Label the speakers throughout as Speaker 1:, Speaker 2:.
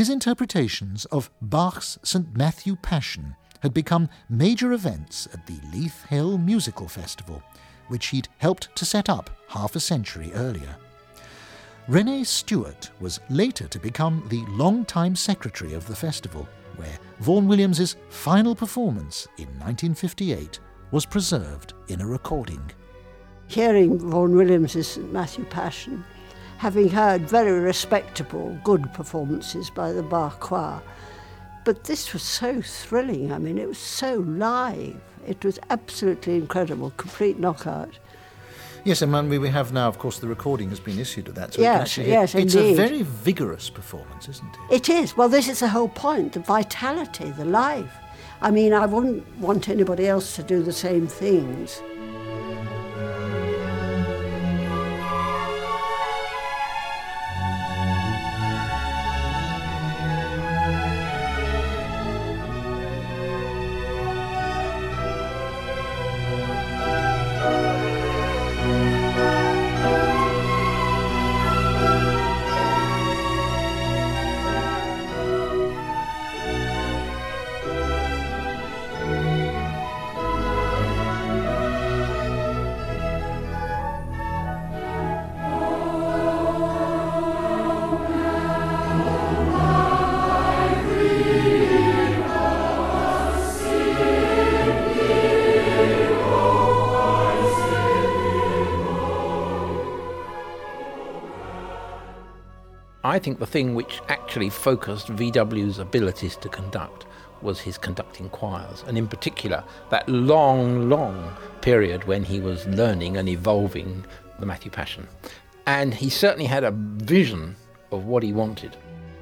Speaker 1: His interpretations of Bach's St. Matthew Passion had become major events at the Leith Hill Musical Festival, which he'd helped to set up half a century earlier. René Stewart was later to become the long-time secretary of the festival, where Vaughan Williams's final performance in 1958 was preserved in a recording.
Speaker 2: Hearing Vaughan Williams's St. Matthew Passion, having heard very respectable, good performances by the Bach choir, but this was so thrilling. I mean, it was so live. It was absolutely incredible, complete knockout.
Speaker 1: Yes, and we have now, of course, the recording has been issued of that. So
Speaker 2: yes, yes,
Speaker 1: it's
Speaker 2: indeed.
Speaker 1: a very vigorous performance, isn't it?
Speaker 2: It is. Well, this is the whole point, the vitality, the life. I mean, I wouldn't want anybody else to do the same things.
Speaker 3: I think the thing which actually focused VW's abilities to conduct was his conducting choirs, and in particular that long period when he was learning and evolving the Matthew Passion. And he certainly had a vision of what he wanted.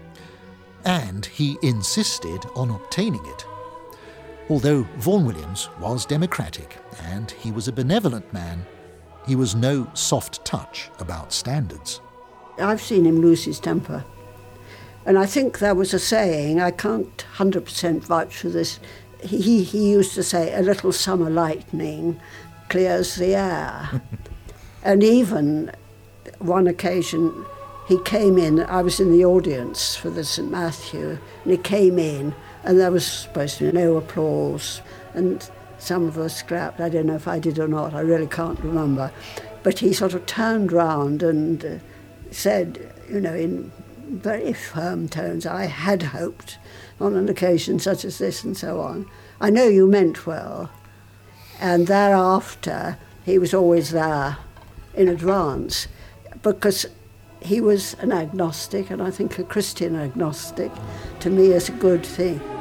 Speaker 1: And he insisted on obtaining it. Although Vaughan Williams was democratic and he was a benevolent man, he was no soft touch about standards.
Speaker 2: I've seen him lose his temper. And I think there was a saying, I can't 100% vouch for this, he used to say, a little summer lightning clears the air. And even one occasion, he came in, I was in the audience for the St. Matthew, and he came in, and there was supposed to be no applause, and some of us clapped. I don't know if I did or not, I really can't remember. But he sort of turned round and said, you know, in very firm tones, I had hoped on an occasion such as this and so on. I know you meant well. And thereafter, he was always there in advance because he was an agnostic, and I think a Christian agnostic, to me is a good thing.